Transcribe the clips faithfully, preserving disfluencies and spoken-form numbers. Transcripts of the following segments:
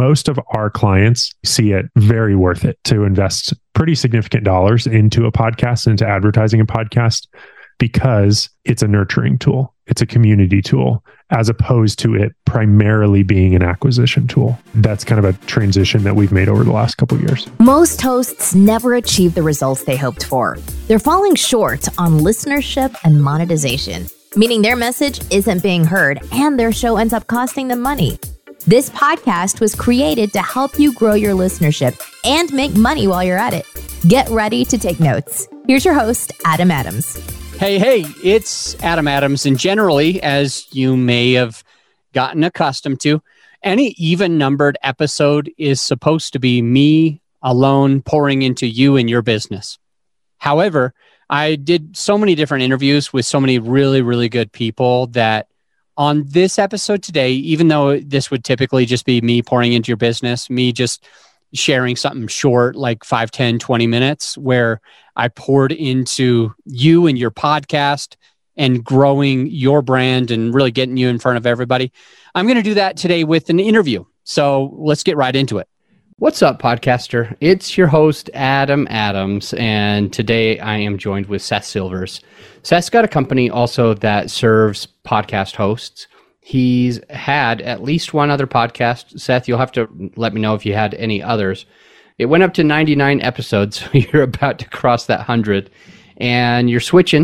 most of our clients see it very worth it to invest pretty significant dollars into a podcast, into advertising a podcast, because it's a nurturing tool. It's a community tool, as opposed to it primarily being an acquisition tool. That's kind of a transition that we've made over the last couple of years. Most hosts never achieve the results they hoped for. They're falling short on listenership and monetization, meaning their message isn't being heard and their show ends up costing them money. This podcast was created to help you grow your listenership and make money while you're at it. Get ready to take notes. Here's your host, Adam Adams. Hey, hey, it's Adam Adams. And generally, as you may have gotten accustomed to, any even-numbered episode is supposed to be me alone pouring into you and your business. However, I did so many different interviews with so many really, really good people that on this episode today, even though this would typically just be me pouring into your business, me just sharing something short, like five, ten, twenty minutes, where I poured into you and your podcast and growing your brand and really getting you in front of everybody. I'm going to do that today with an interview. So let's get right into it. What's up, podcaster? It's your host, Adam Adams, and today I am joined with Seth Silvers. Seth's got a company also that serves podcast hosts. He's had at least one other podcast. Seth, you'll have to let me know if you had any others. It went up to ninety-nine episodes, so you're about to cross that one hundred, and you're switching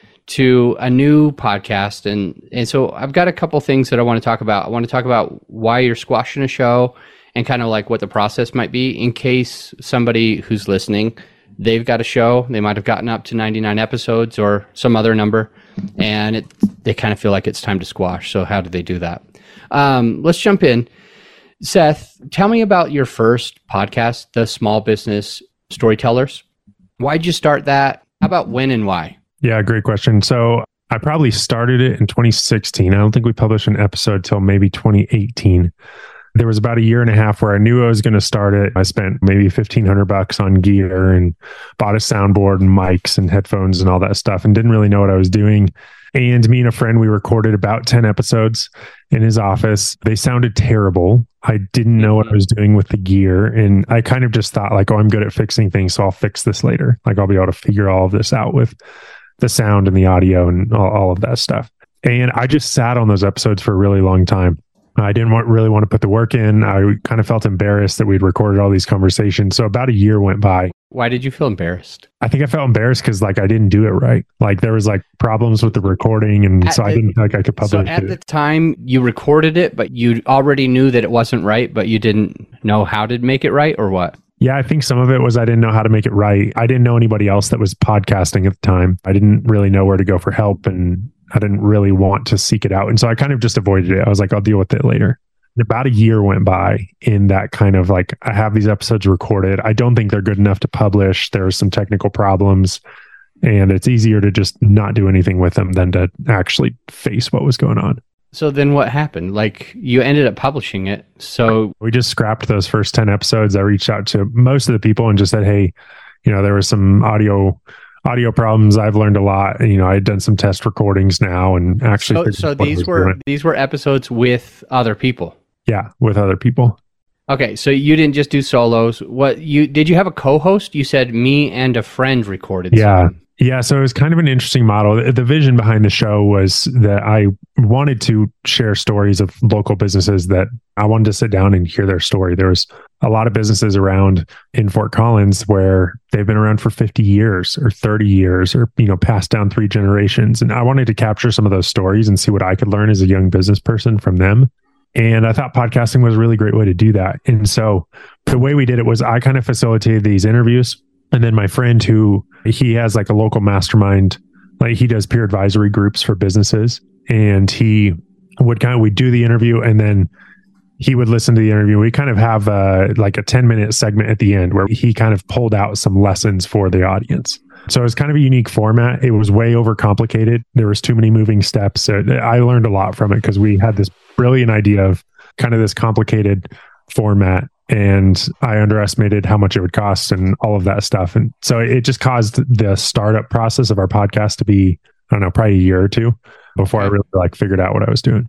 to a new podcast. And, and so I've got a couple things that I want to talk about. I want to talk about why you're squashing a show and kind of like what the process might be in case somebody who's listening, they've got a show, they might have gotten up to ninety-nine episodes or some other number, and it, they kind of feel like it's time to squash. So how do they do that? Um, let's jump in. Seth, tell me about your first podcast, The Small Business Storytellers. Why'd you start that? How about when and why? Yeah, great question. So I probably started it in twenty sixteen. I don't think we published an episode till maybe twenty eighteen. There was about a year and a half where I knew I was going to start it. I spent maybe fifteen hundred bucks on gear and bought a soundboard and mics and headphones and all that stuff and didn't really know what I was doing. And me and a friend, we recorded about ten episodes in his office. They sounded terrible. I didn't know what I was doing with the gear. And I kind of just thought like, oh, I'm good at fixing things, so I'll fix this later. Like I'll be able to figure all of this out with the sound and the audio and all, all of that stuff. And I just sat on those episodes for a really long time. I didn't want, really want to put the work in. I kind of felt embarrassed that we'd recorded all these conversations. So about a year went by. Why did you feel embarrassed? I think I felt embarrassed because like I didn't do it right. Like there was like problems with the recording, and at so the, I didn't feel like I could publish it. So at it. The time you recorded it, but you already knew that it wasn't right, but you didn't know how to make it right, or what? Yeah, I think some of it was I didn't know how to make it right. I didn't know anybody else that was podcasting at the time. I didn't really know where to go for help, and I didn't really want to seek it out. And so I kind of just avoided it. I was like, I'll deal with it later. About a year went by in that kind of like, I have these episodes recorded. I don't think they're good enough to publish. There are some technical problems, and it's easier to just not do anything with them than to actually face what was going on. So then what happened? Like you ended up publishing it. So we just scrapped those first ten episodes. I reached out to most of the people and just said, hey, you know, there were some audio audio problems. I've learned a lot. You know, I had done some test recordings now and actually. So, so these were doing. these were episodes with other people. Yeah, with other people. Okay, so you didn't just do solos. What you did you have a co-host? You said me and a friend recorded. Yeah. Something. Yeah, so it was kind of an interesting model. The, the vision behind the show was that I wanted to share stories of local businesses that I wanted to sit down and hear their story. There was a lot of businesses around in Fort Collins where they've been around for fifty years or thirty years or, you know, passed down three generations. And I wanted to capture some of those stories and see what I could learn as a young business person from them. And I thought podcasting was a really great way to do that. And so the way we did it was I kind of facilitated these interviews. And then my friend who he has like a local mastermind, like he does peer advisory groups for businesses. And he would kind of, we'd do the interview and then he would listen to the interview. We kind of have a, like a ten minute segment at the end where he kind of pulled out some lessons for the audience. So it was kind of a unique format. It was way overcomplicated. There was too many moving steps. So I learned a lot from it because we had this brilliant idea of kind of this complicated format, and I underestimated how much it would cost and all of that stuff. And so it just caused the startup process of our podcast to be, I don't know, probably a year or two before I really like figured out what I was doing.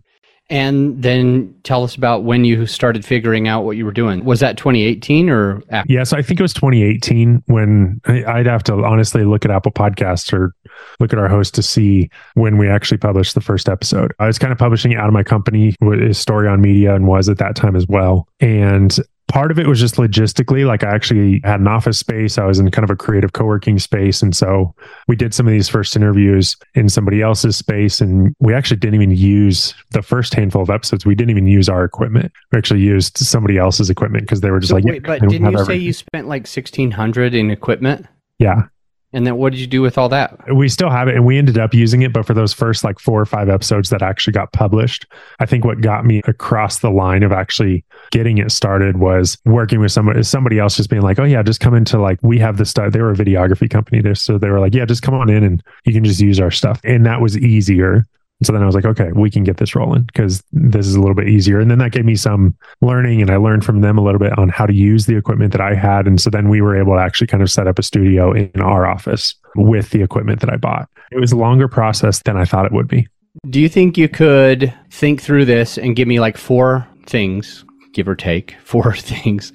And then tell us about when you started figuring out what you were doing. Was that twenty eighteen or after? Yeah, so I think it was twenty eighteen when I'd have to honestly look at Apple Podcasts or look at our host to see when we actually published the first episode. I was kind of publishing it out of my company, is Story on Media, and was at that time as well. And part of it was just logistically, like I actually had an office space. I was in kind of a creative co-working space. And so we did some of these first interviews in somebody else's space. And we actually didn't even use the first handful of episodes. We didn't even use our equipment. We actually used somebody else's equipment because they were just so like, wait, yeah, but didn't you say everything. you spent like sixteen hundred in equipment? Yeah. And then what did you do with all that? We still have it and we ended up using it. But for those first like four or five episodes that actually got published, I think what got me across the line of actually getting it started was working with somebody, somebody else just being like, oh yeah, just come into like, we have this stuff. They were a videography company there. So they were like, yeah, just come on in and you can just use our stuff. And that was easier. So then I was like, okay, we can get this rolling because this is a little bit easier. And then that gave me some learning and I learned from them a little bit on how to use the equipment that I had. And so then we were able to actually kind of set up a studio in our office with the equipment that I bought. It was a longer process than I thought it would be. Do you think you could think through this and give me like four things, give or take, four things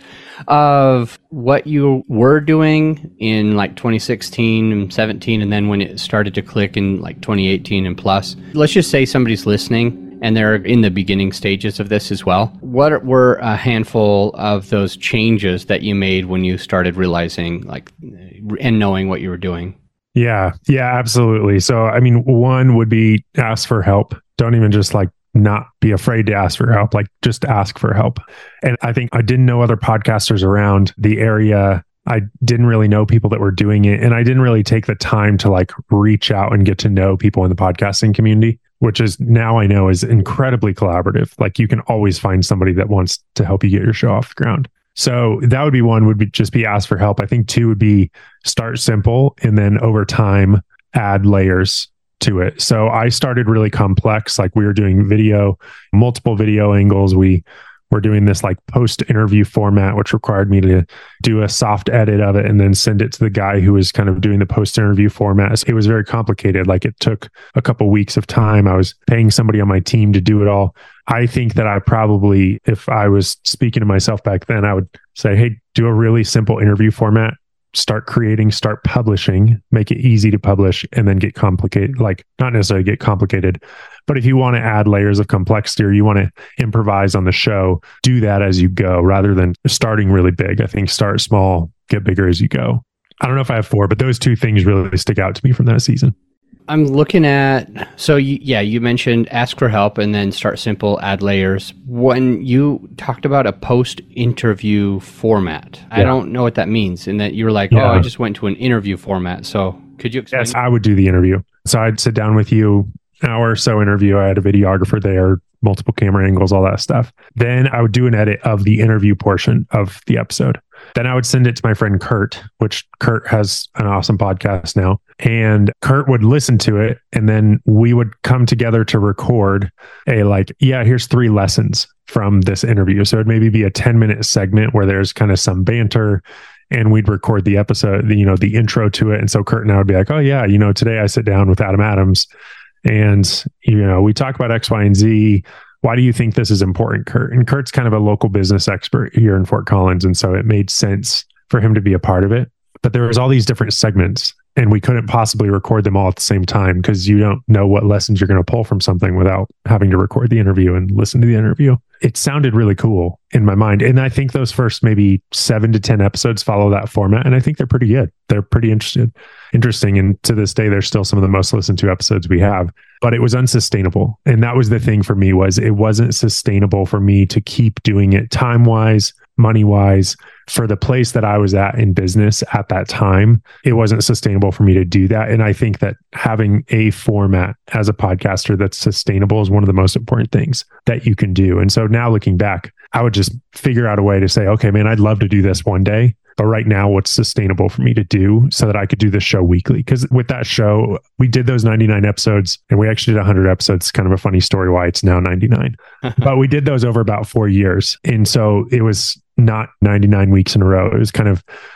of what you were doing in like twenty sixteen and seventeen, and then when it started to click in like twenty eighteen and plus? Let's just say somebody's listening and they're in the beginning stages of this as well. What were a handful of those changes that you made when you started realizing like and knowing what you were doing? Yeah, yeah, absolutely. So, I mean, one would be ask for help. Don't even just like not be afraid to ask for help, like just ask for help. And I think I didn't know other podcasters around the area. I didn't really know people that were doing it. And I didn't really take the time to like reach out and get to know people in the podcasting community, which is now I know is incredibly collaborative. Like you can always find somebody that wants to help you get your show off the ground. So that would be one, would be just be ask for help. I think two would be start simple and then over time add layers to it. So I started really complex. Like we were doing video, multiple video angles. We were doing this like post interview format, which required me to do a soft edit of it and then send it to the guy who was kind of doing the post interview format. So it was very complicated. Like it took a couple weeks of time. I was paying somebody on my team to do it all. I think that I probably, if I was speaking to myself back then, I would say, hey, do a really simple interview format. Start creating, start publishing, make it easy to publish, and then get complicated, like not necessarily get complicated, but if you want to add layers of complexity or you want to improvise on the show, do that as you go rather than starting really big. I think start small, get bigger as you go. I don't know if I have four, but those two things really stick out to me from that season. I'm looking at, so you, yeah, you mentioned ask for help and then start simple, add layers. When you talked about a post-interview format, yeah. I don't know what that means. And that you were like, yeah. oh, I just went to an interview format. So could you explain? Yes, I would do the interview. So I'd sit down with you, an hour or so interview. I had a videographer there, multiple camera angles, all that stuff. Then I would do an edit of the interview portion of the episode. Then I would send it to my friend Kurt, which Kurt has an awesome podcast now. And Kurt would listen to it. And then we would come together to record a like, yeah, here's three lessons from this interview. So it'd maybe be a ten minute segment where there's kind of some banter and we'd record the episode, the, you know, the intro to it. And so Kurt and I would be like, oh yeah, you know, today I sit down with Adam Adams and, you know, we talk about X, Y, and Z. Why do you think this is important, Kurt? And Kurt's kind of a local business expert here in Fort Collins. And so it made sense for him to be a part of it. But there was all these different segments and we couldn't possibly record them all at the same time because you don't know what lessons you're going to pull from something without having to record the interview and listen to the interview. It sounded really cool in my mind. And I think those first maybe seven to ten episodes follow that format. And I think they're pretty good. They're pretty interested, interesting. And to this day, they're still some of the most listened to episodes we have. But it was unsustainable. And that was the thing for me, was it wasn't sustainable for me to keep doing it time-wise, money-wise, for the place that I was at in business at that time. It wasn't sustainable for me to do that. And I think that having a format as a podcaster that's sustainable is one of the most important things that you can do. And so now looking back, I would just figure out a way to say, okay, man, I'd love to do this one day. But right now, what's sustainable for me to do so that I could do this show weekly? Because with that show, we did those ninety-nine episodes and we actually did one hundred episodes. Kind of a funny story why it's now ninety-nine. But we did those over about four years. And so it was not ninety-nine weeks in a row. It was kind of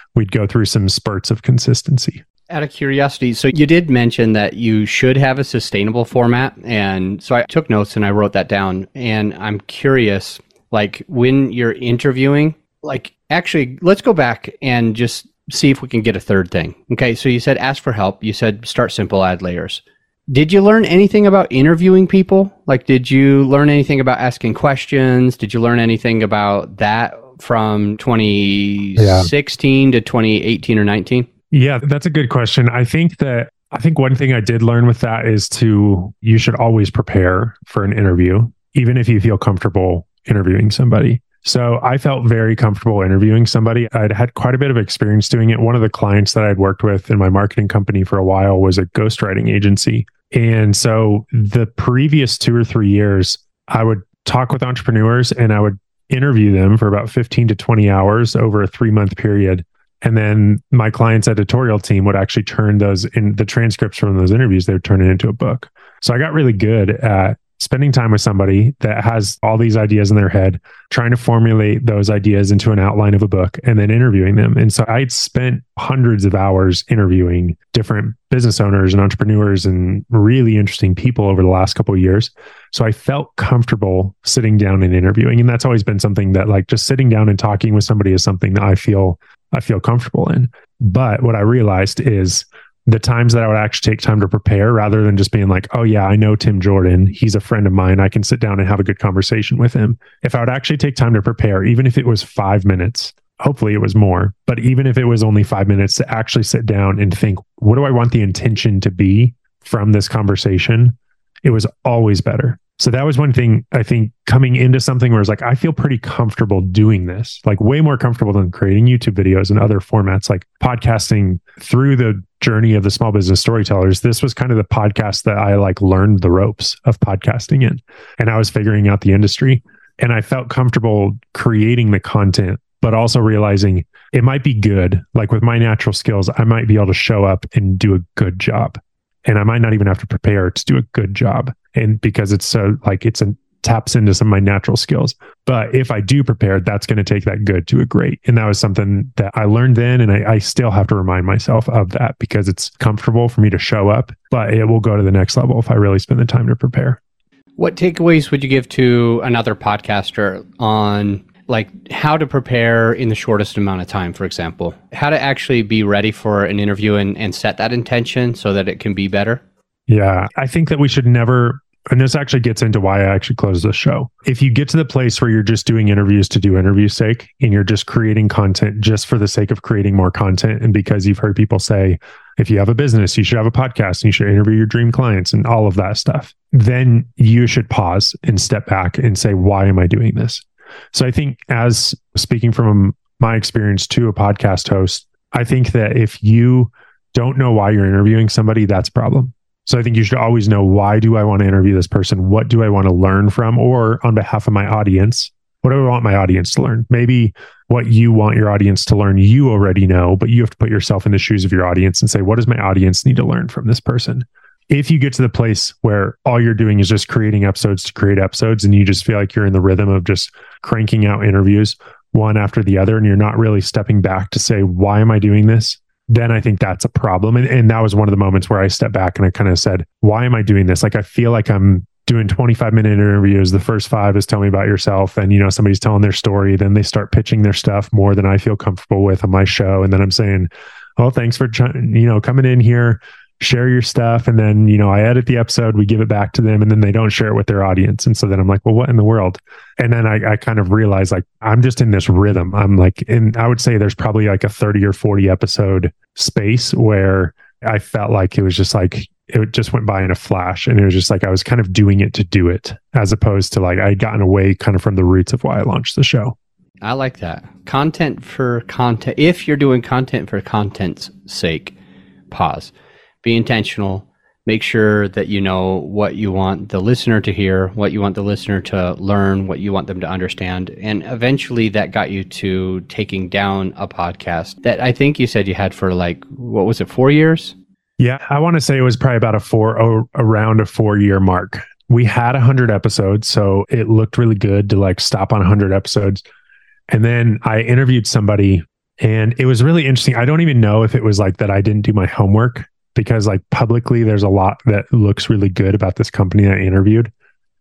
we'd go through some spurts of consistency. Out of curiosity, so you did mention that you should have a sustainable format. And so I took notes and I wrote that down. And I'm curious, like when you're interviewing, like actually, let's go back and just see if we can get a third thing. Okay, so you said ask for help. You said start simple, add layers. Did you learn anything about interviewing people? Like, did you learn anything about asking questions? Did you learn anything about that from twenty sixteen yeah. to twenty eighteen or nineteen? Yeah, that's a good question. I think that, I think one thing I did learn with that is to, you should always prepare for an interview, even if you feel comfortable interviewing somebody. So I felt very comfortable interviewing somebody. I'd had quite a bit of experience doing it. One of the clients that I'd worked with in my marketing company for a while was a ghostwriting agency. And so the previous two or three years, I would talk with entrepreneurs and I would interview them for about fifteen to twenty hours over a three month period. And then my client's editorial team would actually turn those in the transcripts from those interviews, they would turn it into a book. So I got really good at spending time with somebody that has all these ideas in their head, trying to formulate those ideas into an outline of a book and then interviewing them. And so I'd spent hundreds of hours interviewing different business owners and entrepreneurs and really interesting people over the last couple of years. So I felt comfortable sitting down and interviewing. And that's always been something that, like, just sitting down and talking with somebody is something that I feel I feel comfortable in. But what I realized is the times that I would actually take time to prepare, rather than just being like, oh yeah, I know Tim Jordan, he's a friend of mine, I can sit down and have a good conversation with him. If I would actually take time to prepare, even if it was five minutes, hopefully it was more, but even if it was only five minutes to actually sit down and think, what do I want the intention to be from this conversation? It was always better. So that was one thing, I think, coming into something where it's like, I feel pretty comfortable doing this, like way more comfortable than creating YouTube videos and other formats, like podcasting. Through the journey of the small business storytellers, this was kind of the podcast that I like learned the ropes of podcasting in. And I was figuring out the industry and I felt comfortable creating the content, but also realizing it might be good. Like with my natural skills, I might be able to show up and do a good job. And I might not even have to prepare to do a good job. And because it's so like, it's a taps into some of my natural skills. But if I do prepare, that's going to take that good to a great. And that was something that I learned then. And I, I still have to remind myself of that because it's comfortable for me to show up, but it will go to the next level if I really spend the time to prepare. What takeaways would you give to another podcaster on like how to prepare in the shortest amount of time, for example, how to actually be ready for an interview and, and set that intention so that it can be better? Yeah, I think that we should never, and this actually gets into why I actually closed the show. If you get to the place where you're just doing interviews to do interviews' sake, and you're just creating content just for the sake of creating more content, and because you've heard people say, if you have a business, you should have a podcast and you should interview your dream clients and all of that stuff, then you should pause and step back and say, why am I doing this? So I think, as speaking from my experience to a podcast host, I think that if you don't know why you're interviewing somebody, that's a problem. So I think you should always know, why do I want to interview this person? What do I want to learn from? Or on behalf of my audience, what do I want my audience to learn? Maybe what you want your audience to learn, you already know, but you have to put yourself in the shoes of your audience and say, what does my audience need to learn from this person? If you get to the place where all you're doing is just creating episodes to create episodes, and you just feel like you're in the rhythm of just cranking out interviews one after the other, and you're not really stepping back to say, why am I doing this? Then I think that's a problem. And, and that was one of the moments where I stepped back and I kind of said, why am I doing this? Like, I feel like I'm doing twenty-five minute interviews. The first five is tell me about yourself. And, you know, somebody's telling their story. Then they start pitching their stuff more than I feel comfortable with on my show. And then I'm saying, oh, thanks for, you know, coming in here, share your stuff. And then, you know, I edit the episode, we give it back to them, and then they don't share it with their audience. And so then I'm like, well, what in the world? And then I, I kind of realized, like, I'm just in this rhythm. I'm like, and I would say there's probably like a thirty or forty episode space where I felt like it was just like, it just went by in a flash. And it was just like, I was kind of doing it to do it, as opposed to like, I had gotten away kind of from the roots of why I launched the show. I like that. Content for content. If you're doing content for content's sake, pause. Be intentional. Make sure that you know what you want the listener to hear, what you want the listener to learn, what you want them to understand. And eventually that got you to taking down a podcast that I think you said you had for like, what was it, four years? Yeah, I want to say it was probably about a four, around a four year mark. We had a hundred episodes, so it looked really good to like stop on a hundred episodes. And then I interviewed somebody, And it was really interesting. I don't even know if it was like that I didn't do my homework, because like publicly there's a lot that looks really good about this company I interviewed.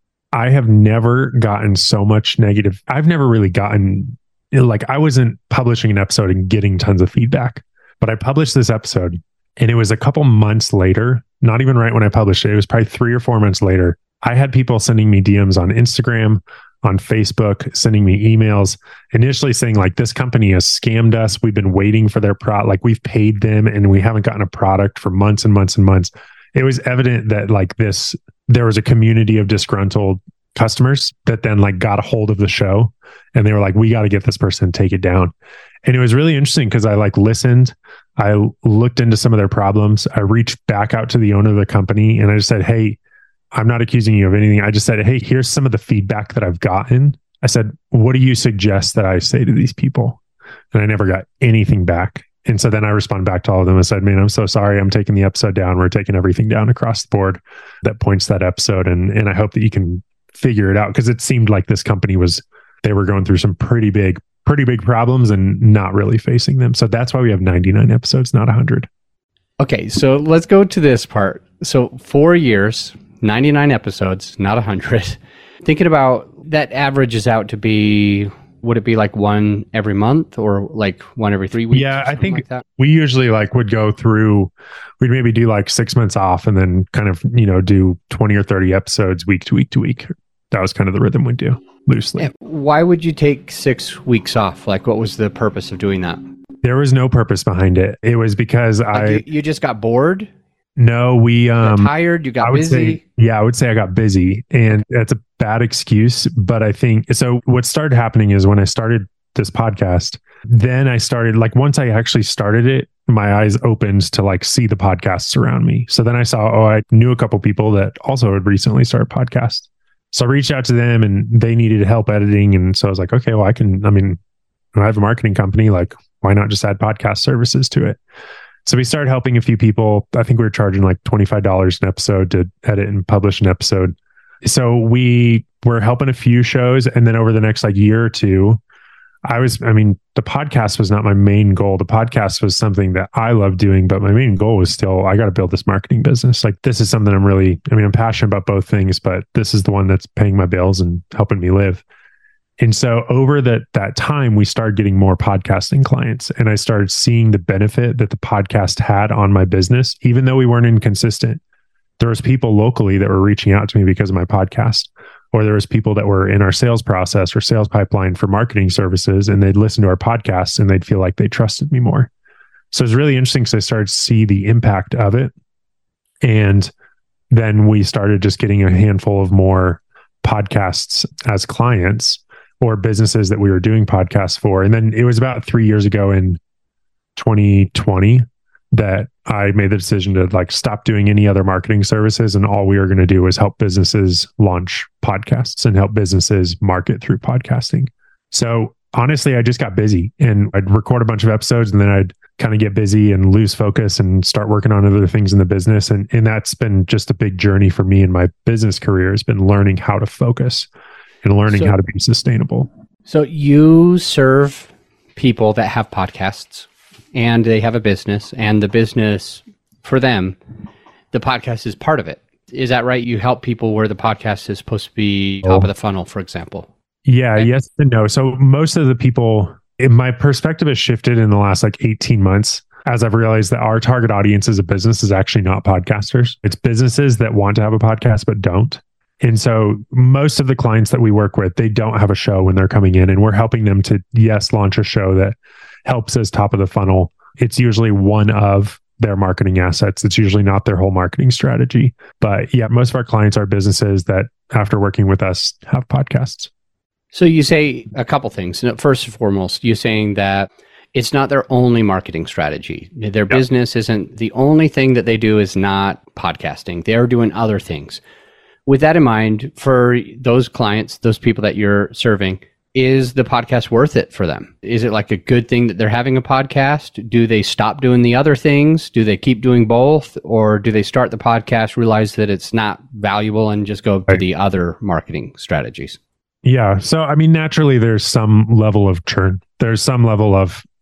I have never gotten so much negative. I've never really gotten, you know, like I wasn't publishing an episode and getting tons of feedback, but I published this episode and it was a couple months later, not even right when I published it. It was probably three or four months later. I had people sending me D Ms on Instagram, on Facebook, sending me emails, initially saying like, this company has scammed us. We've been waiting for their product. Like we've paid them and we haven't gotten a product for months and months and months. It was evident that like this, there was a community of disgruntled customers that then like got a hold of the show and they were like, we got to get this person, take it down. And it was really interesting because I like listened, I looked into some of their problems. I reached back out to the owner of the company and I just said, hey, I'm not accusing you of anything. I just said, hey, here's some of the feedback that I've gotten. I said, what do you suggest that I say to these people? And I never got anything back. And so then I responded back to all of them and said, man, I'm so sorry. I'm taking the episode down. We're taking everything down across the board that points to that episode. And, and I hope that you can figure it out, because it seemed like this company was, they were going through some pretty big, pretty big problems and not really facing them. So that's why we have ninety-nine episodes, not one hundred. Okay, so let's go to this part. So four years, ninety-nine episodes, not one hundred. Thinking about that averages out to be, would it be like one every month or like one every three weeks? Yeah, I think like that? we usually like would go through, we'd maybe do like six months off and then kind of, you know, do twenty or thirty episodes week to week to week. That was kind of the rhythm we'd do loosely. And why would you take six weeks off? Like what was the purpose of doing that? There was no purpose behind it. It was because Like I, you, you just got bored? no, we, You got um, tired? You got I would busy? say, yeah, I would say I got busy, and that's a bad excuse. But I think so. What started happening is when I started this podcast, then I started like once I actually started it, my eyes opened to like see the podcasts around me. So then I saw, oh, I knew a couple people that also had recently started podcasts. So I reached out to them and they needed help editing. And so I was like, okay, well, I can, I mean, I have a marketing company, like why not just add podcast services to it? So we started helping a few people. I think we were charging like twenty-five dollars an episode to edit and publish an episode. So we were helping a few shows. And then over the next like year or two, I was, I mean, the podcast was not my main goal. The podcast was something that I love doing, but my main goal was still, I got to build this marketing business. Like this is something I'm really, I mean, I'm passionate about both things, but this is the one that's paying my bills and helping me live. And so over that that time, we started getting more podcasting clients, and I started seeing the benefit that the podcast had on my business, even though we weren't inconsistent. There was people locally that were reaching out to me because of my podcast, or there was people that were in our sales process or sales pipeline for marketing services, and they'd listen to our podcasts and they'd feel like they trusted me more. So it's really interesting because I started to see the impact of it. And then we started just getting a handful of more podcasts as clients, or businesses that we were doing podcasts for. And then it was about three years ago in twenty twenty that I made the decision to like stop doing any other marketing services. And all we were going to do was help businesses launch podcasts and help businesses market through podcasting. So honestly, I just got busy and I'd record a bunch of episodes and then I'd kind of get busy and lose focus and start working on other things in the business. And, and that's been just a big journey for me in my business career, has been learning how to focus and learning So- how to be sustainable. So you serve people that have podcasts and they have a business, and the business for them, the podcast is part of it. Is that right? You help people where the podcast is supposed to be top Oh. of the funnel, for example. Yeah, Okay. yes and no. So most of the people, in my perspective has shifted in the last like eighteen months as I've realized that our target audience as a business is actually not podcasters. It's businesses that want to have a podcast but don't. And so most of the clients that we work with, they don't have a show when they're coming in, and we're helping them to, yes, launch a show that helps as top of the funnel. It's usually one of their marketing assets. It's usually not their whole marketing strategy. But yeah, most of our clients are businesses that after working with us have podcasts. So you say a couple things. First and foremost, you're saying that it's not their only marketing strategy. Their Yep. business isn't the only thing that they do is not podcasting. They're doing other things. With that in mind, for those clients, those people that you're serving, is the podcast worth it for them? Is it like a good thing that they're having a podcast? Do they stop doing the other things? Do they keep doing both? Or do they start the podcast, realize that it's not valuable, and just go to Right. the other marketing strategies? Yeah. So, I mean, naturally, there's some level of churn. There's some level of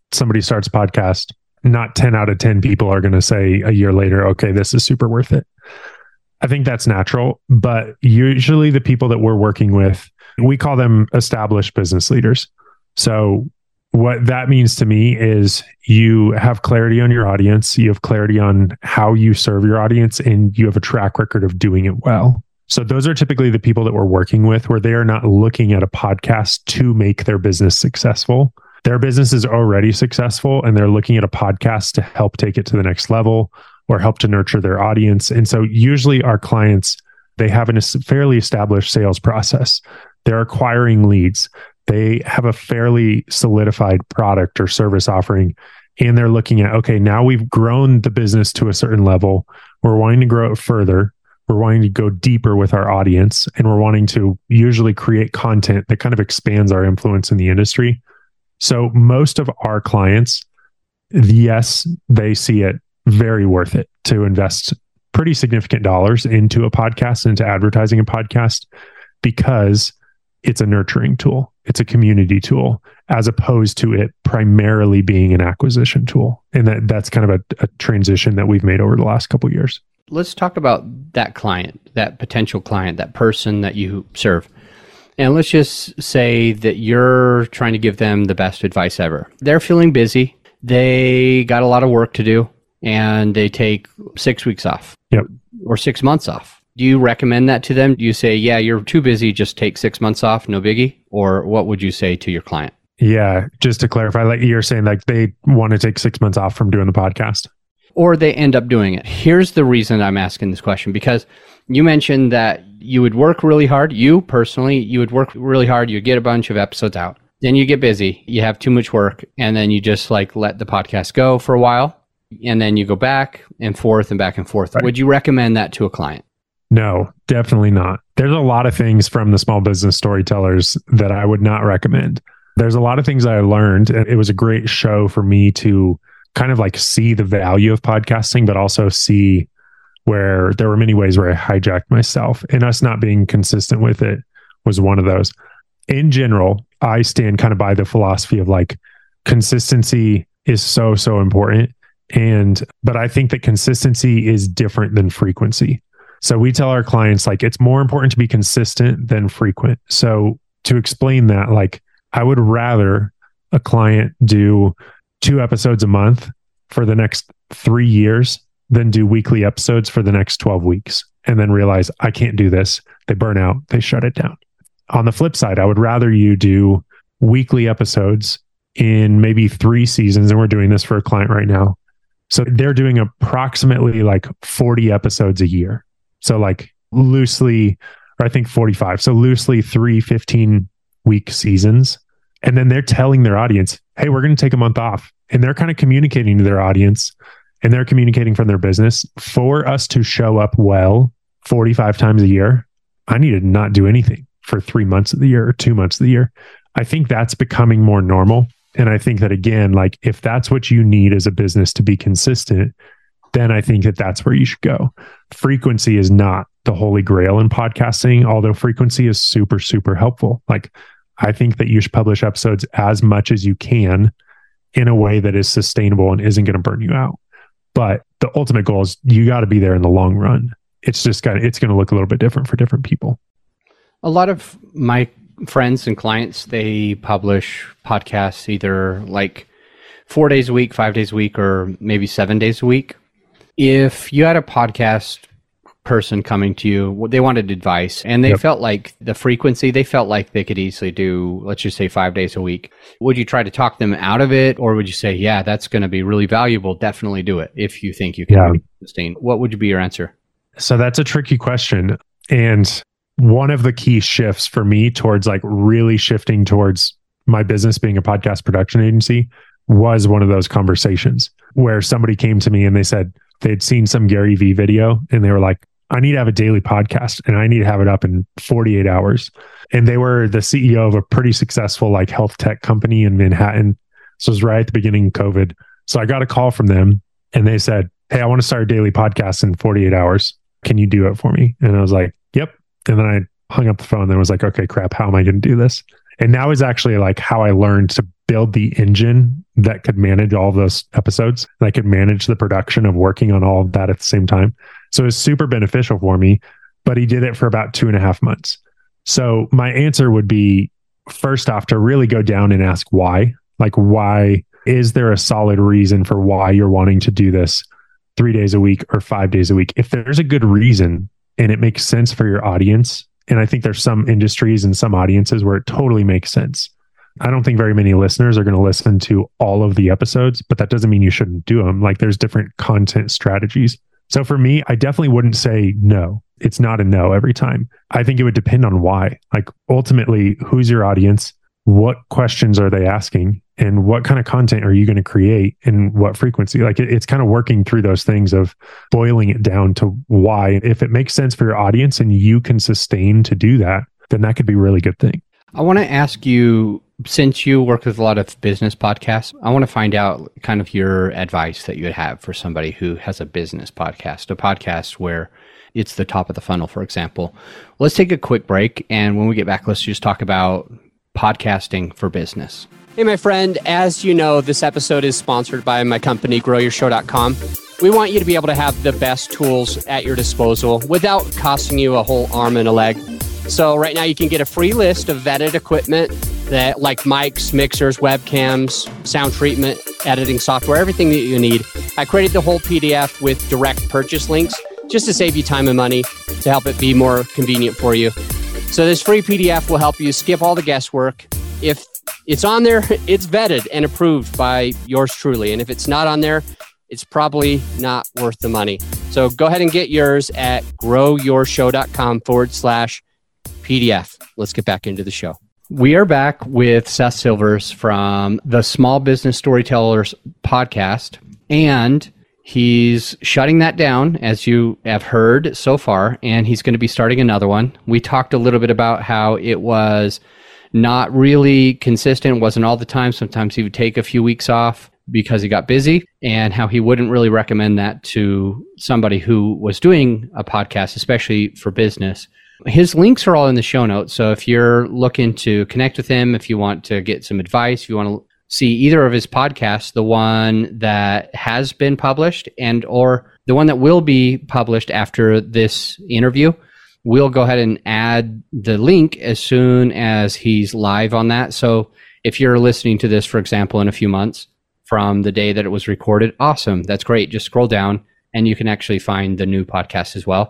somebody starts a podcast, not ten out of ten people are going to say a year later, okay, this is super worth it. I think that's natural, but usually the people that we're working with, we call them established business leaders. So what that means to me is you have clarity on your audience, you have clarity on how you serve your audience, and you have a track record of doing it well. So those are typically the people that we're working with, where they are not looking at a podcast to make their business successful. Their business is already successful, and they're looking at a podcast to help take it to the next level or help to nurture their audience. And so usually our clients, they have a fairly established sales process. They're acquiring leads. They have a fairly solidified product or service offering, and they're looking at, okay, now we've grown the business to a certain level. We're wanting to grow it further. We're wanting to go deeper with our audience, and we're wanting to usually create content that kind of expands our influence in the industry. So most of our clients, yes, they see it very worth it to invest pretty significant dollars into a podcast, into advertising a podcast, because it's a nurturing tool. It's a community tool, as opposed to it primarily being an acquisition tool. And that that's kind of a, a transition that we've made over the last couple of years. Let's talk about that client, that potential client, that person that you serve. And let's just say that you're trying to give them the best advice ever. They're feeling busy. They got a lot of work to do, and they take six weeks off. Yep. Or six months off. Do you recommend that to them? Do you say, yeah, you're too busy, just take six months off, no biggie? Or what would you say to your client? Yeah, just to clarify, like you're saying, like they want to take six months off from doing the podcast. Or they end up doing it. Here's the reason I'm asking this question, because you mentioned that you would work really hard. You personally, you would work really hard. You get a bunch of episodes out. Then you get busy. You have too much work. And then you just like let the podcast go for a while. And then you go back and forth and back and forth. Right. Would you recommend that to a client? No, definitely not. There's a lot of things from the small business storytellers that I would not recommend. There's a lot of things I learned, and it was a great show for me to kind of like see the value of podcasting, but also see where there were many ways where I hijacked myself, and us not being consistent with it was one of those. In general, I stand kind of by the philosophy of like consistency is so, so important. And, but I think that consistency is different than frequency. So we tell our clients, like, it's more important to be consistent than frequent. So to explain that, like, I would rather a client do two episodes a month for the next three years than do weekly episodes for the next twelve weeks and then realize I can't do this. They burn out, they shut it down. On the flip side, I would rather you do weekly episodes in maybe three seasons. And we're doing this for a client right now. So they're doing approximately like forty episodes a year. So like loosely, or I think forty-five. So loosely three fifteen week seasons. And then they're telling their audience, hey, we're going to take a month off. And they're kind of communicating to their audience, and they're communicating from their business. For us to show up well forty-five times a year, I need to not do anything for three months of the year or two months of the year. I think that's becoming more normal. And I think that, again, like if that's what you need as a business to be consistent, then I think that that's where you should go. Frequency is not the holy grail in podcasting, although frequency is super, super helpful. Like I think that you should publish episodes as much as you can in a way that is sustainable and isn't going to burn you out. But the ultimate goal is you got to be there in the long run. It's just got, it's going to look a little bit different for different people. A lot of my friends and clients, they publish podcasts either like four days a week, five days a week, or maybe seven days a week. If you had a podcast person coming to you, they wanted advice, and they yep. felt like the frequency, they felt like they could easily do, let's just say five days a week. Would you try to talk them out of it? Or would you say, yeah, that's going to be really valuable. Definitely do it if you think you can yeah. sustain. What would be your answer? So that's a tricky question. And one of the key shifts for me towards like really shifting towards my business being a podcast production agency was one of those conversations where somebody came to me and they said they'd seen some Gary Vee video and they were like, I need to have a daily podcast and I need to have it up in forty-eight hours. And they were the C E O of a pretty successful like health tech company in Manhattan. So it was right at the beginning of COVID. So I got a call from them and they said, hey, I want to start a daily podcast in forty-eight hours. Can you do it for me? And I was like, yep. And then I hung up the phone and was like, okay, crap, how am I going to do this? And that was actually like how I learned to build the engine that could manage all of those episodes. And I could manage the production of working on all of that at the same time. So it was super beneficial for me, but he did it for about two and a half months. So my answer would be, first off, to really go down and ask why. Like, why is there a solid reason for why you're wanting to do this three days a week or five days a week? If there's a good reason and it makes sense for your audience, and I think there's some industries and some audiences where it totally makes sense. I don't think very many listeners are going to listen to all of the episodes, but that doesn't mean you shouldn't do them. Like, there's different content strategies. So for me, I definitely wouldn't say no. It's not a no every time. I think it would depend on why. Like, ultimately, who's your audience? What questions are they asking? And what kind of content are you going to create and what frequency? Like, it, it's kind of working through those things of boiling it down to why. If it makes sense for your audience and you can sustain to do that, then that could be a really good thing. I want to ask you, since you work with a lot of business podcasts, I want to find out kind of your advice that you would have for somebody who has a business podcast, a podcast where it's the top of the funnel, for example. Let's take a quick break. And when we get back, let's just talk about podcasting for business. Hey, my friend, as you know, this episode is sponsored by my company, grow your show dot com. We want you to be able to have the best tools at your disposal without costing you a whole arm and a leg. So right now you can get a free list of vetted equipment that, like mics, mixers, webcams, sound treatment, editing software, everything that you need. I created the whole P D F with direct purchase links just to save you time and money, to help it be more convenient for you. So this free P D F will help you skip all the guesswork. If it's on there, it's vetted and approved by yours truly. And if it's not on there, it's probably not worth the money. So go ahead and get yours at grow your show dot com forward slash P D F. Let's get back into the show. We are back with Seth Silvers from the Small Business Storytellers podcast, and he's shutting that down, as you have heard so far, and he's going to be starting another one. We talked a little bit about how it was not really consistent, wasn't all the time. Sometimes he would take a few weeks off because he got busy, and how he wouldn't really recommend that to somebody who was doing a podcast, especially for business. His links are all in the show notes. So if you're looking to connect with him, if you want to get some advice, if you want to see either of his podcasts, the one that has been published and or the one that will be published after this interview, we'll go ahead and add the link as soon as he's live on that. So if you're listening to this, for example, in a few months from the day that it was recorded, awesome. That's great. Just scroll down and you can actually find the new podcast as well.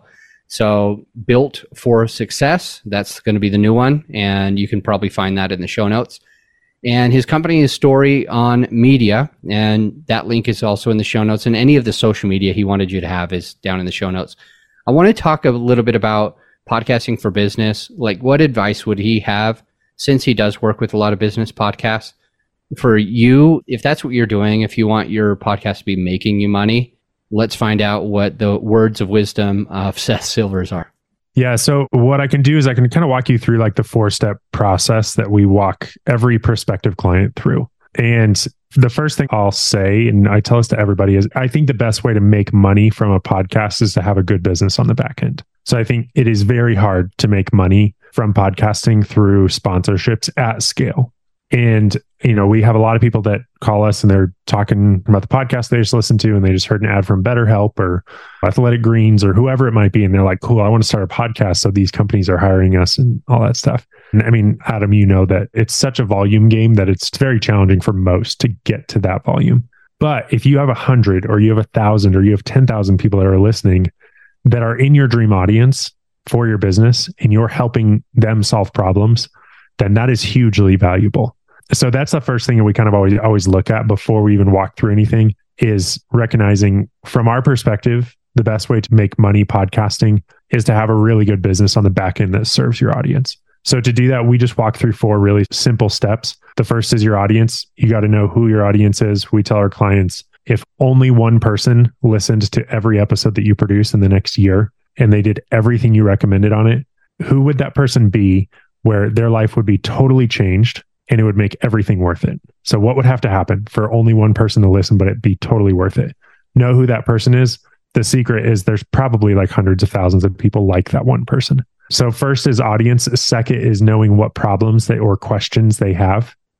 So Built for Success, that's going to be the new one. And you can probably find that in the show notes. And his company is Story on Media. And that link is also in the show notes. And any of the social media he wanted you to have is down in the show notes. I want to talk a little bit about podcasting for business. Like, what advice would he have, since he does work with a lot of business podcasts, for you, if that's what you're doing, if you want your podcast to be making you money? Let's find out what the words of wisdom of Seth Silvers are. Yeah. So what I can do is I can kind of walk you through like the four-step process that we walk every prospective client through. And the first thing I'll say, and I tell this to everybody, is I think the best way to make money from a podcast is to have a good business on the back end. So I think it is very hard to make money from podcasting through sponsorships at scale. And, you know, we have a lot of people that call us and they're talking about the podcast they just listened to, and they just heard an ad from BetterHelp or Athletic Greens or whoever it might be. And they're like, cool, I want to start a podcast. So these companies are hiring us and all that stuff. And I mean, Adam, you know that it's such a volume game that it's very challenging for most to get to that volume. But if you have a hundred or you have a thousand or you have ten thousand people that are listening that are in your dream audience for your business and you're helping them solve problems, then that is hugely valuable. So that's the first thing that we kind of always always look at before we even walk through anything, is recognizing from our perspective, the best way to make money podcasting is to have a really good business on the back end that serves your audience. So to do that, we just walk through four really simple steps. The first is your audience. You got to know who your audience is. We tell our clients, if only one person listened to every episode that you produce in the next year and they did everything you recommended on it, who would that person be where their life would be totally changed and it would make everything worth it? So what would have to happen for only one person to listen, but it'd be totally worth it? Know who that person is. The secret is there's probably like hundreds of thousands of people like that one person. So first is audience. Second is knowing what problems they or questions they have.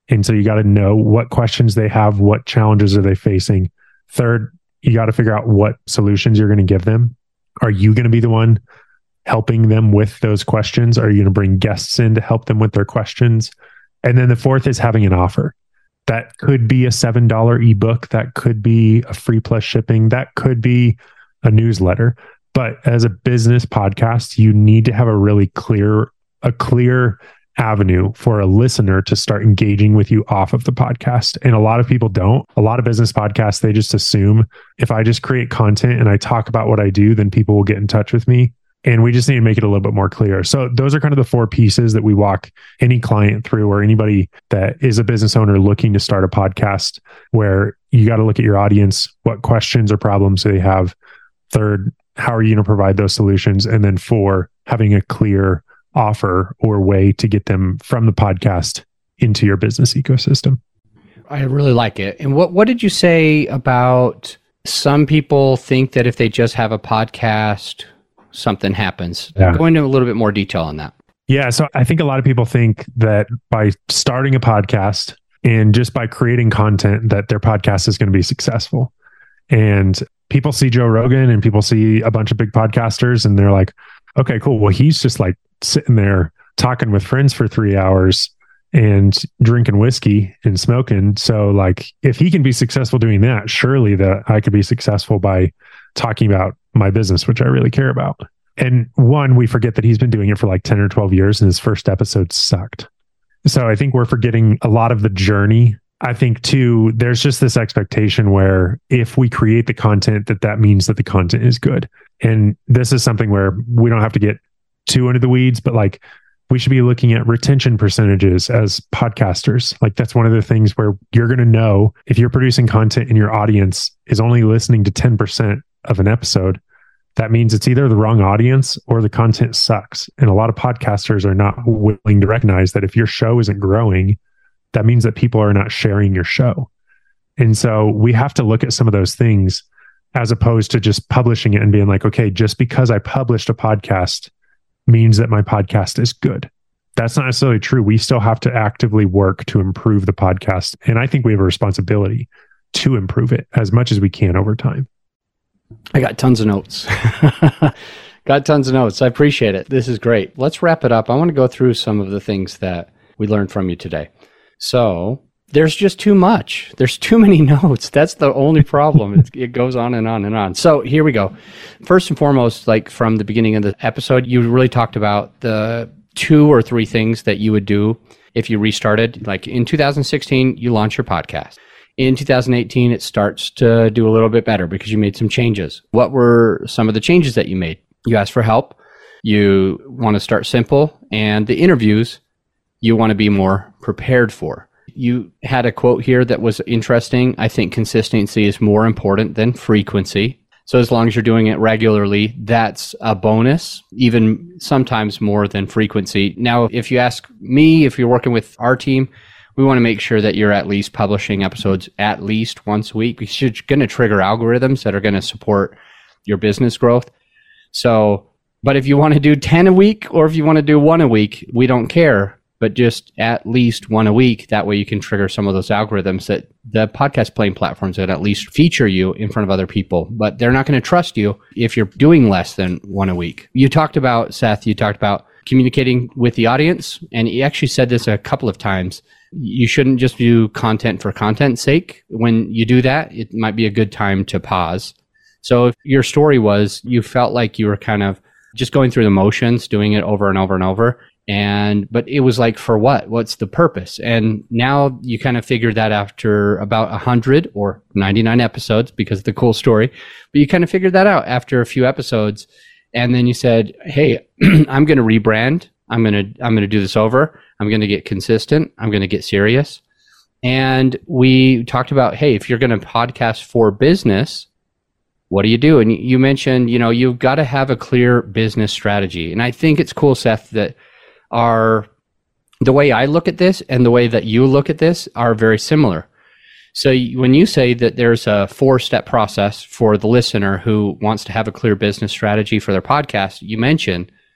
And so you got to know what questions they have, what challenges are they facing. Third, you got to figure out what solutions you're going to give them. Are you going to be the one helping them with those questions? Are you going to bring guests in to help them with their questions? And then the fourth is having an offer. That could be a seven dollars ebook. That could be a free plus shipping. That could be a newsletter. But as a business podcast, you need to have a really clear, a clear avenue for a listener to start engaging with you off of the podcast. And a lot of people don't. A lot of business podcasts, they just assume if I just create content and I talk about what I do, then people will get in touch with me. And we just need to make it a little bit more clear. So those are kind of the four pieces that we walk any client through, or anybody that is a business owner looking to start a podcast, where you got to look at your audience, what questions or problems do they have? Third, how are you going to provide those solutions? And then four, having a clear offer or way to get them from the podcast into your business ecosystem. I really like it. And what, what did you say about some people think that if they just have a podcast, something happens? Yeah. Go into a little bit more detail on that. Yeah. So I think a lot of people think that by starting a podcast and just by creating content, that their podcast is going to be successful. And people see Joe Rogan and people see a bunch of big podcasters and they're like, okay, cool. Well, he's just like sitting there talking with friends for three hours and drinking whiskey and smoking. So like, if he can be successful doing that, surely that I could be successful by talking about my business, which I really care about. And one, we forget that he's been doing it for like ten or twelve years and his first episode sucked. So I think we're forgetting a lot of the journey. I think too, there's just this expectation where if we create the content, that that means that the content is good. And this is something where we don't have to get too into the weeds, but like we should be looking at retention percentages as podcasters. Like that's one of the things where you're going to know if you're producing content and your audience is only listening to ten percent of an episode, that means it's either the wrong audience or the content sucks. And a lot of podcasters are not willing to recognize that if your show isn't growing, that means that people are not sharing your show. And so we have to look at some of those things as opposed to just publishing it and being like, okay, just because I published a podcast means that my podcast is good. That's not necessarily true. We still have to actively work to improve the podcast. And I think we have a responsibility to improve it as much as we can over time. I got tons of notes. Got tons of notes. I appreciate it. This is great. Let's wrap it up. I want to go through some of the things that we learned from you today. So there's just too much. There's too many notes. That's the only problem. It, it goes on and on and on. So here we go. First and foremost, like from the beginning of the episode, you really talked about the two or three things that you would do if you restarted. Like in two thousand sixteen, you launch your podcast. In two thousand eighteen, it starts to do a little bit better because you made some changes. What were some of the changes that you made? You asked for help. You want to start simple. And the interviews, you want to be more prepared for. You had a quote here that was interesting. I think consistency is more important than frequency. So as long as you're doing it regularly, that's a bonus, even sometimes more than frequency. Now, if you ask me, if you're working with our team, we want to make sure that you're at least publishing episodes at least once a week because you're going to trigger algorithms that are going to support your business growth. So, but if you want to do ten a week or if you want to do one a week, we don't care, but just at least one a week. That way you can trigger some of those algorithms that the podcast playing platforms that at least feature you in front of other people, but they're not going to trust you if you're doing less than one a week. You talked about, Seth, you talked about communicating with the audience, and you actually said this a couple of times. You shouldn't just do content for content's sake. When you do that, it might be a good time to pause. So if your story was you felt like you were kind of just going through the motions, doing it over and over and over, and but it was like, for what? What's the purpose? And now you kind of figured that after about one hundred or ninety-nine episodes, because of the cool story, but you kind of figured that out after a few episodes, and then you said, hey, I'm going to rebrand. I'm going to I'm going to do this over. I'm going to get consistent. I'm going to get serious. And we talked about, hey, if you're going to podcast for business, what do you do? And you mentioned, you know, you've got to have a clear business strategy. And I think it's cool, Seth, that our the way I look at this and the way that you look at this are very similar. So when you say that there's a four-step process for the listener who wants to have a clear business strategy for their podcast, you mentioned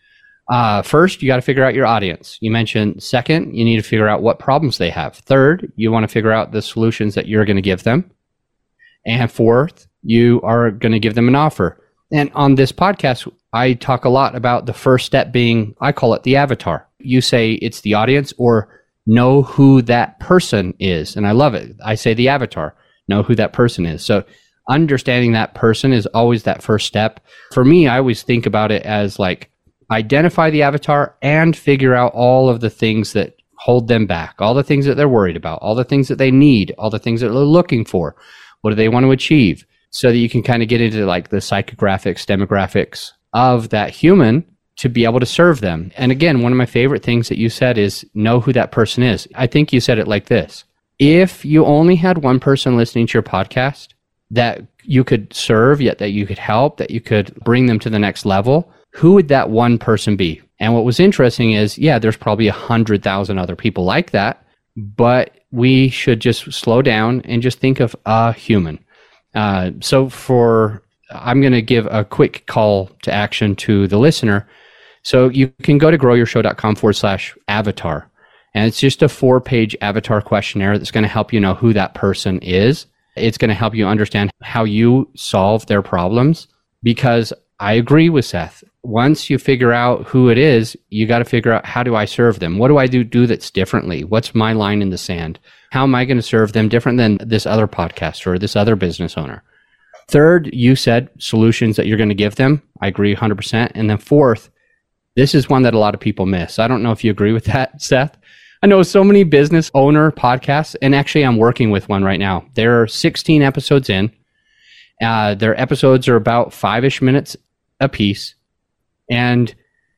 Uh, first, you got to figure out your audience. You mentioned second, you need to figure out what problems they have. Third, you want to figure out the solutions that you're going to give them. And fourth, you are going to give them an offer. And on this podcast, I talk a lot about the first step being, I call it the avatar. You say it's the audience or know who that person is. And I love it. I say the avatar, know who that person is. So understanding that person is always that first step. For me, I always think about it as like, identify the avatar and figure out all of the things that hold them back, all the things that they're worried about, all the things that they need, all the things that they're looking for. What do they want to achieve? So that you can kind of get into like the psychographics, demographics of that human to be able to serve them. And again, one of my favorite things that you said is know who that person is. I think you said it like this. If you only had one person listening to your podcast that you could serve, yet that you could help, that you could bring them to the next level, who would that one person be? And what was interesting is, yeah, there's probably a hundred thousand other people like that, but we should just slow down and just think of a human. Uh, so for, I'm going to give a quick call to action to the listener. So you can go to growyourshow.com forward slash avatar. And it's just a four page avatar questionnaire that's going to help you know who that person is. It's going to help you understand how you solve their problems, because I agree with Seth. Once you figure out who it is, you got to figure out, how do I serve them? What do I do, do that's differently? What's my line in the sand? How am I going to serve them different than this other podcaster or this other business owner? Third, you said solutions that you're going to give them. I agree one hundred percent. And then fourth, this is one that a lot of people miss. I don't know if you agree with that, Seth. I know so many business owner podcasts, and actually I'm working with one right now. There are sixteen episodes in. Uh, their episodes are about five-ish minutes a piece. And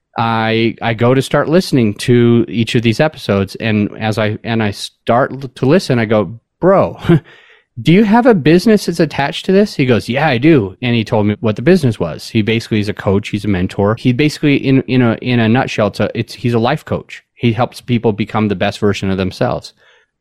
I I go to start listening to each of these episodes, and as I and I start to listen, I go, bro, do you have a business that's attached to this? He goes, yeah, I do. And he told me what the business was. He basically is a coach. He's a mentor. He basically, in in a in a nutshell, it's, a, it's he's a life coach. He helps people become the best version of themselves.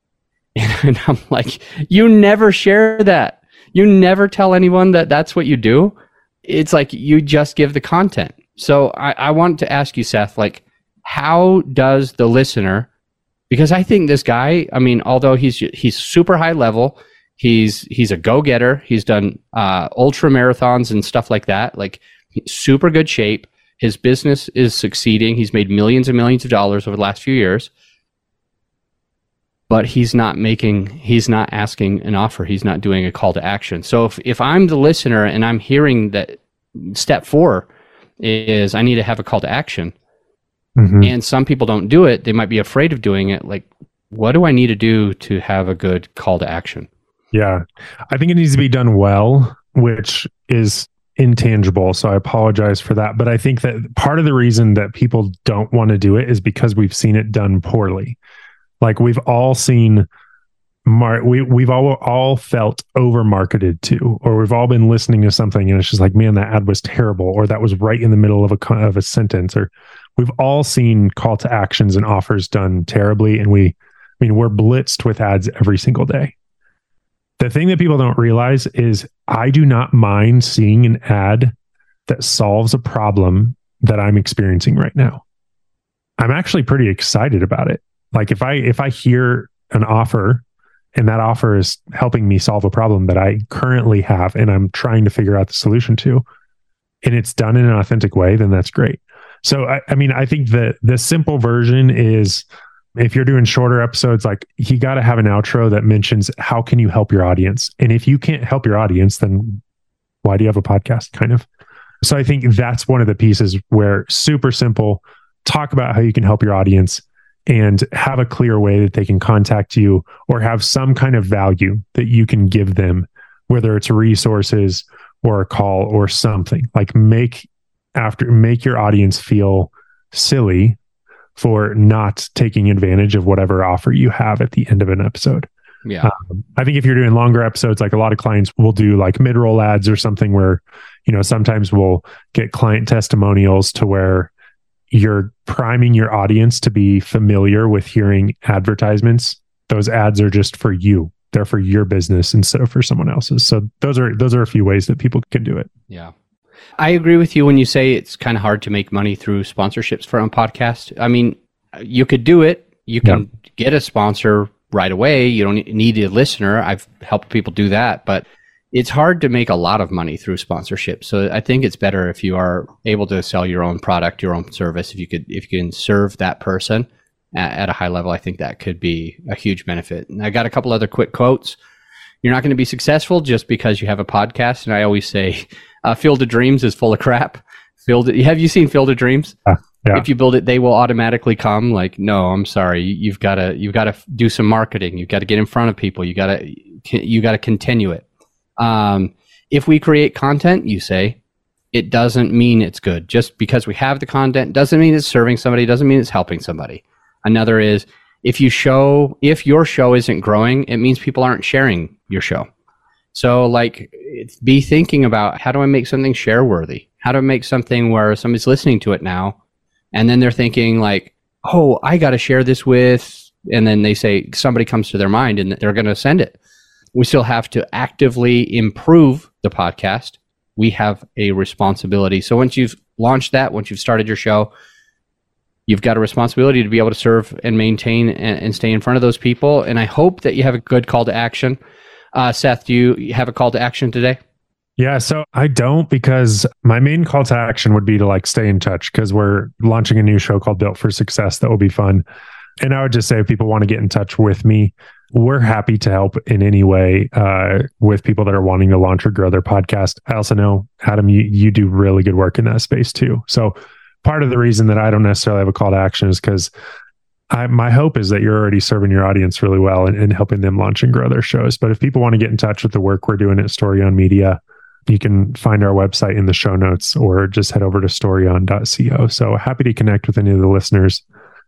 And I'm like, you never share that. You never tell anyone that that's what you do. It's like you just give the content. So I, I want to ask you, Seth, like, how does the listener, because I think this guy, I mean, although he's he's super high level, he's he's a go-getter, he's done uh, ultra marathons and stuff like that, like super good shape. His business is succeeding. He's made millions and millions of dollars over the last few years, but he's not making, he's not asking an offer. He's not doing a call to action. So if, if I'm the listener and I'm hearing that step four is I need to have a call to action, mm-hmm. and some people don't do it, they might be afraid of doing it. Like, what do I need to do to have a good call to action? Yeah, I think it needs to be done well, which is intangible. So I apologize for that. But I think that part of the reason that people don't want to do it is because we've seen it done poorly. Like we've all seen, mar- we, we've all, all felt over marketed to, or we've all been listening to something and it's just like, man, that ad was terrible, or that was right in the middle of a, of a sentence, or we've all seen call to actions and offers done terribly. And we, I mean, we're blitzed with ads every single day. The thing that people don't realize is I do not mind seeing an ad that solves a problem that I'm experiencing right now. I'm actually pretty excited about it. Like if I if I hear an offer and that offer is helping me solve a problem that I currently have and I'm trying to figure out the solution to, and it's done in an authentic way, then that's great. So I, I mean, I think that the simple version is, if you're doing shorter episodes, like you got to have an outro that mentions how can you help your audience. And if you can't help your audience, then why do you have a podcast, kind of? So I think that's one of the pieces where super simple, talk about how you can help your audience and have a clear way that they can contact you or have some kind of value that you can give them, whether it's resources or a call or something. Like make after make your audience feel silly for not taking advantage of whatever offer you have at the end of an episode. Yeah. Um, I think if you're doing longer episodes, like a lot of clients will do like mid-roll ads or something where, you know, sometimes we'll get client testimonials to where you're priming your audience to be familiar with hearing advertisements. Those ads are just for you. They're for your business instead of for someone else's. So those are, those are a few ways that people can do it. Yeah. I agree with you when you say it's kind of hard to make money through sponsorships for a podcast. I mean, you could do it. You can yeah. get a sponsor right away. You don't need a listener. I've helped people do that, but it's hard to make a lot of money through sponsorship. So I think it's better if you are able to sell your own product, your own service. If you could, if you can serve that person at, at a high level, I think that could be a huge benefit. And I got a couple other quick quotes. You're not going to be successful just because you have a podcast. And I always say, uh, Field of Dreams is full of crap. Field, have you seen Field of Dreams? Uh, yeah. If you build it, they will automatically come. Like, no, I'm sorry. You've got to, you've got to do some marketing. You've got to get in front of people. You got to, you got to continue it. Um, if we create content, you say, it doesn't mean it's good. Just because we have the content doesn't mean it's serving somebody, doesn't mean it's helping somebody. Another is, if you show, if your show isn't growing, it means people aren't sharing your show. So like, be thinking about, how do I make something share worthy? How do I make something where somebody's listening to it now, and then they're thinking like, oh, I got to share this with, and then they say, somebody comes to their mind and they're going to send it. We still have to actively improve the podcast. We have a responsibility. So once you've launched that, once you've started your show, you've got a responsibility to be able to serve and maintain and, and stay in front of those people. And I hope that you have a good call to action. Uh, Seth, do you have a call to action today? Yeah, so I don't, because my main call to action would be to like stay in touch, because we're launching a new show called Built for Success that will be fun. And I would just say, if people want to get in touch with me, we're happy to help in any way uh, with people that are wanting to launch or grow their podcast. I also know, Adam, you, you do really good work in that space too. So part of the reason that I don't necessarily have a call to action is because I, my hope is that you're already serving your audience really well and, and helping them launch and grow their shows. But if people want to get in touch with the work we're doing at Storyon Media, you can find our website in the show notes, or just head over to storyon dot co. So happy to connect with any of the listeners.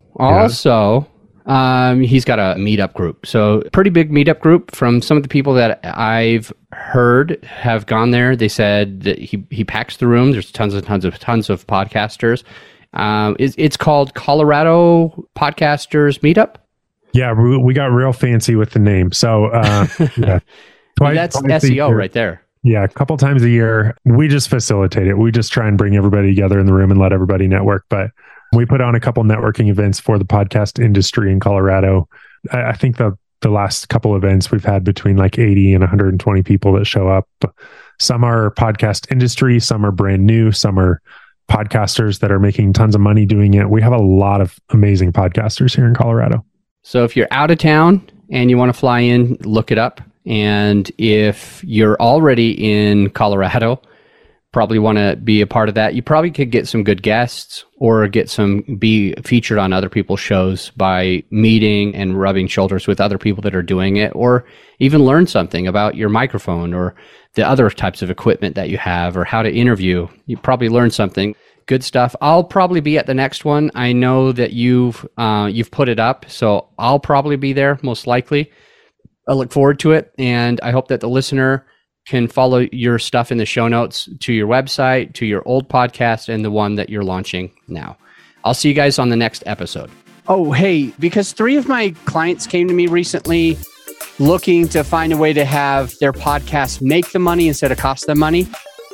Also, yeah. um, he's got a meetup group. So pretty big meetup group. From some of the people that I've heard have gone there, they said that he, he packs the room. There's tons and tons of tons of podcasters. Um, it's, it's called Colorado Podcasters Meetup. Yeah, we, we got real fancy with the name. So uh, yeah. twice, that's twice S E O right there. Yeah, a couple times a year. We just facilitate it. We just try and bring everybody together in the room and let everybody network. But we put on a couple networking events for the podcast industry in Colorado. I, I think the the last couple events we've had between like eighty and one hundred twenty people that show up. Some are podcast industry, some are brand new, some are podcasters that are making tons of money doing it. We have a lot of amazing podcasters here in Colorado. So if you're out of town and you want to fly in, look it up. And if you're already in Colorado, probably want to be a part of that. You probably could get some good guests, or get some, be featured on other people's shows by meeting and rubbing shoulders with other people that are doing it, or even learn something about your microphone or the other types of equipment that you have, or how to interview. You probably learn something. Good stuff. I'll probably be at the next one. I know that you've uh, you've put it up, so I'll probably be there most likely. I look forward to it, and I hope that the listener can follow your stuff in the show notes to your website, to your old podcast, and the one that you're launching now. I'll see you guys on the next episode. Oh, hey, because three of my clients came to me recently looking to find a way to have their podcast make them money instead of cost them money.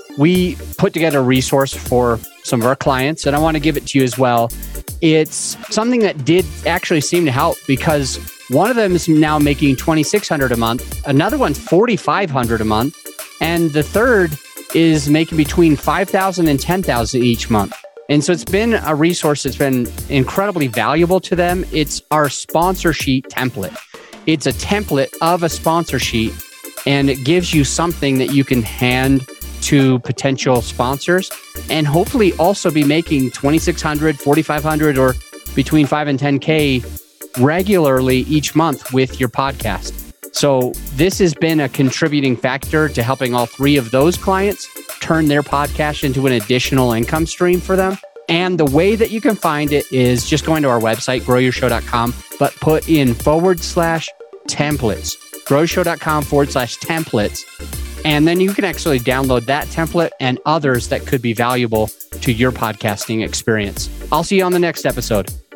We put together a resource for some of our clients, and I want to give it to you as well. It's something that did actually seem to help, because one of them is now making twenty-six hundred dollars a month. Another one's forty-five hundred dollars a month. And the third is making between five thousand dollars and ten thousand dollars each month. And so it's been a resource that's been incredibly valuable to them. It's our sponsor sheet template. It's a template of a sponsor sheet, and it gives you something that you can hand to potential sponsors, and hopefully also be making twenty-six hundred dollars, forty-five hundred dollars, or between five and ten K regularly each month with your podcast. So this has been a contributing factor to helping all three of those clients turn their podcast into an additional income stream for them. And the way that you can find it is just going to our website, grow your show dot com, but put in forward slash templates, growshow.com forward slash templates. And then you can actually download that template and others that could be valuable to your podcasting experience. I'll see you on the next episode.